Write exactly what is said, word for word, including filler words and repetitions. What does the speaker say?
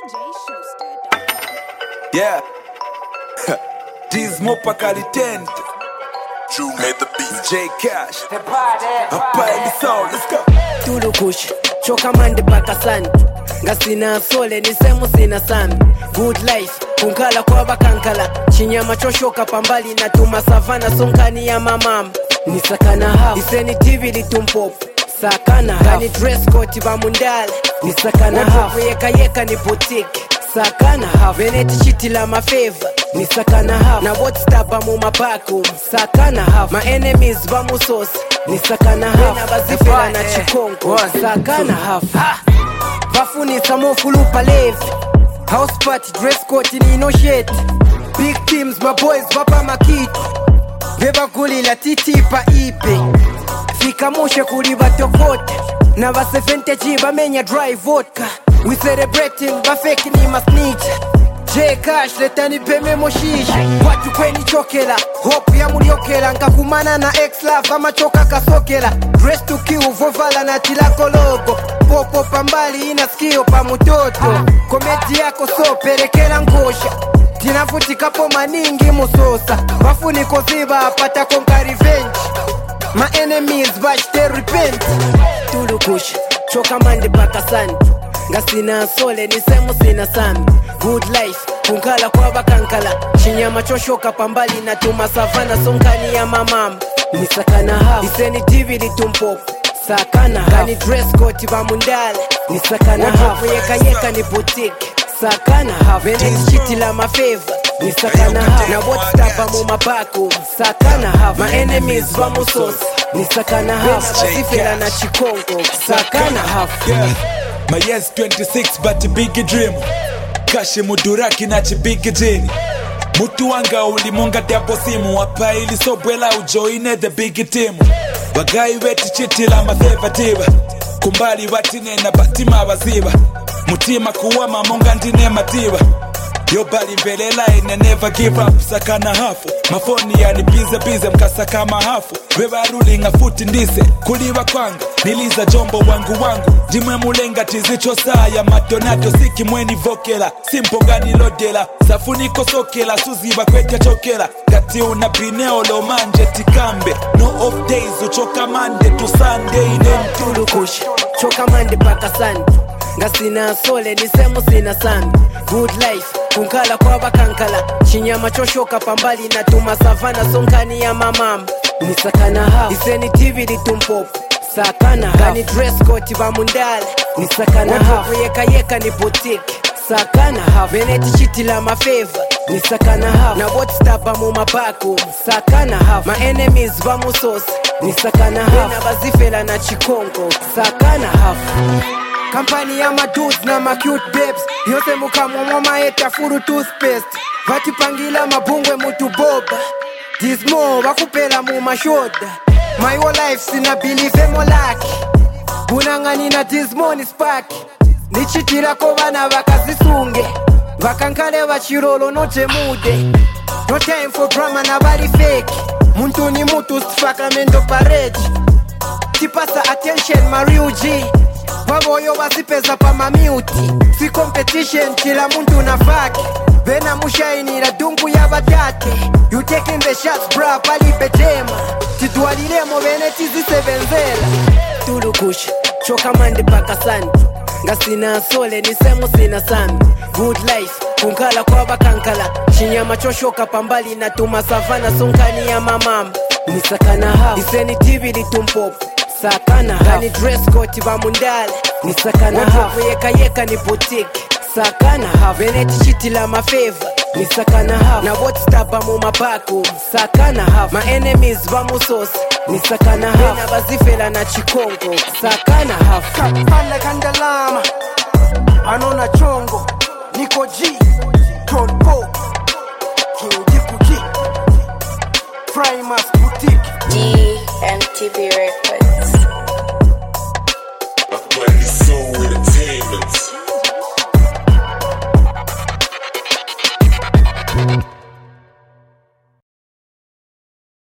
Yeah. Dismo Pakalitend. Drew made the beat. J Cash. Hapa ni sound. Let's go. Tulukush, choka mande pakasani. Ngasina sole ni semu sina sami. Good life, kunkala kwa bakankala. Chinyama choshoka pambali na tuma savana sonkani ya mamam. Ni sakana hafu, iseni T V litumpopu. Sakana hafu, kani dress code bamundala. Ni sakana hafu, yeka yeka ni boutique. Sakana hafu, veneti chiti la mafeva. Ni sakana hafu, na WhatsApp bamu mapaku. Sakana hafu, my enemies bamu sosi. Ni sakana hafu, na bazifela na chikonko. Sakana hafu, bafuni samofu lupa levi. House party, dress code ni no shit. Big teams, my boys bapa makiti. Beba guli la titi pa ipe. Fika mushe kuli batokote. Na ba seventy bamenya dry vodka. We celebrating ba fake ni ma snitch. J Cash letani peme moshisha. Watu kweni chokela. Hope ya muliokela. Nkakumana na ex-love ama choka kasokela. Dress to kill vovala na tilako logo. Popo pambali ina skio pa mutoto. Komedi yako so perekela nkosha. Tinafutika po maningi musosa. Wafuni koziba apata konka revenge. My enemies bash they repent. Tulukush, choka mande pakasani. Ngasina sole ni semu sina sami. Good life, kunkala kwa bakankala. Chinyama choshoka pambali na tuma savana sonkani ya mamam. Ni sakana hafu, iseni T V litumpopu. Sakana hafu, kani dress code bamundala. Ni sakana hafu, yeka yeka ni boutique. Sakana hafu, veneti chiti la mafeva. Ni sakana hafu, na WhatsApp bamu mapaku. Sakana hafu, my enemies bamu sosi. Ni sakana hafu, bazifela na chikonko. Sakana hafu, yeah. My yes twenty-six but a big dream. Kashi muduraki na big dream. Mutu wanga ulimonga tiapo simu. Wapa ili sobwela ujoine the big team. Wagai weti chiti la mafeva tiba. Kumbali watine na batima waziba. Mutima kuwa mamonga ndine matiba. Yo bali mbelela ine never give up. Sakana hafu, mafoni yani bize bize mkasa kama hafu. Wewa ruling afuti ndise, kuliwa kwanga. Niliza jombo wangu wangu. Jimwe mulenga tizicho saa ya madonato. Siki mweni vokela, simpo gani lodela. Safuniko sokela, suziba kwete chokela. Kati unapineo lo manje tikambe. No off days uchoka mande to Sunday. Tulukush, choka mande pakasani. Ngasina sole ni semu sina sami. Good life, kunkala kwa bakankala. Chinyama choshoka pambali na tuma savana sonkani ya mamam. Ni sakana hafu, iseni T V litumpopu. Sakana hafu, kani dress code bamundala. Ni sakana hafu, yeka yeka ni boutique. Sakana hafu, veneti chiti la mafeva. Ni sakana hafu, na WhatsApp bamu mapaku. Sakana hafu, my enemies bamu sosi. Ni sakana hafu, na bazifela na chikonko. Sakana hafu, kampani ya madudes na ma cute babes. Yose mukamwa mama eta furu toothpaste. Vatipangila mabungwe mutu boba. Dismo wakupela mu mashoda. My whole life sina believe mo laki. Bunangani na dismo ni spark. Nichitira ko bana bakazisunge. Vakankale vachirolo noche mude. No time for drama na bari fake. Muntu ni mutu stifaka parade. Tipasa attention Mario G. Waboyo wasipeza pa mamiuti. Si competition kila muntu na faki. Bena mushaini la dungu ya batate. You taking the shots bra pali betema. Titualilemo veneti zisebenzela. Tulukush, choka mande pakasani. Ngasina sole ni semu sina sami. Good life, kunkala kwa bakankala. Chinyama choshoka pambali na tuma savana sonkani ya mamam. Ni sakana hafu, iseni T V litumpopu. Sakana hafu, kani dress code bamundala. Ni sakana hafu, yeka yeka ni boutique. Sakana hafu, veneti chiti la mafeva. Ni sakana hafu, na WhatsApp bamu mapaku. Sakana hafu, my enemies bamu sosi. Ni sakana hafu, na bazifela na chikongo. Sakana hafu, Kapanda kandalama Anona chongo Niko G Todd Bo King Diku G Primus Boutique D M T V Records.